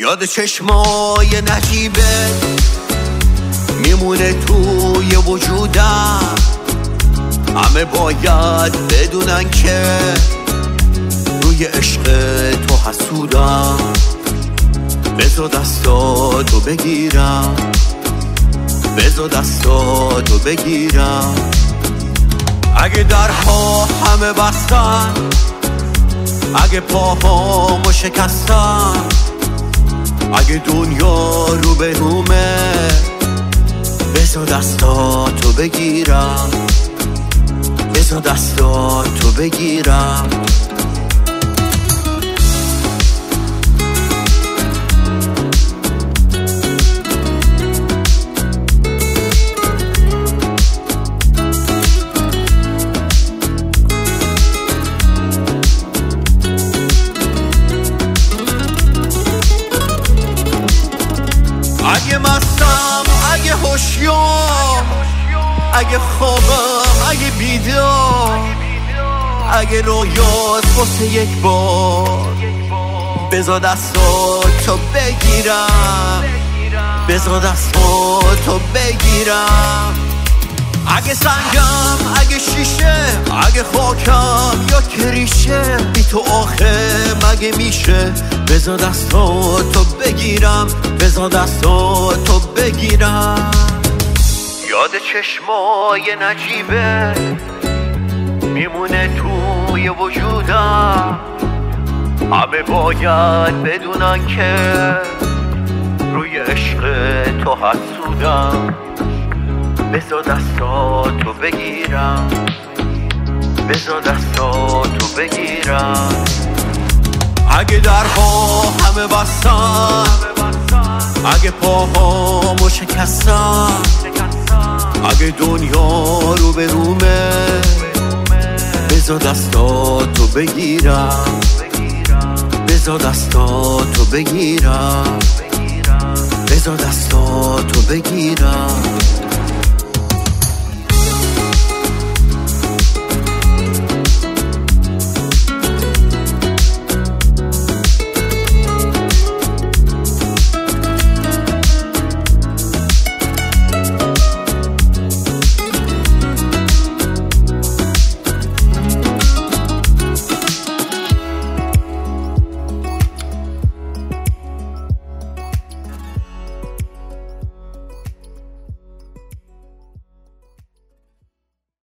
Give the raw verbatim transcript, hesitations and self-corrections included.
یاد چشمای نجیبه میمونه توی وجودم. همه باید بدونن که روی عشق تو حسودم. بذار دستاتو بگیرم، بذار دستاتو بگیرم. اگه درها همه بستن، اگه پاهامو شکستن، اگه دنیا رو به رومه، بذار دستاتو بگیرم، بذار دستاتو بگیرم. اگه مستم، اگه هوشیار، اگه خوابم، اگه بیدار، اگه رویات واسه یک بار، بذار دستاتو بگیرم، بذار دستاتو بگیرم. اگه سنگم، اگه شیشه، اگه خاکم یا کریشه، بی تو آخه مگه میشه؟ بذار دستاتو بگیرم، بذار دستاتو بگیرم. یاد چشمای نجیبه میمونه توی وجودم. همه باید بدونن که روی عشق تو حسودم. بذار دستاتو بگیرم، بذار دستاتو بگیرم. اگه درها همه بستن، اگه پاهامو شکستن، اگه دنیا رو به رومه، بذار دستاتو بگیرم، بذار دستاتو بگیرم، بذار دستاتو بگیرم.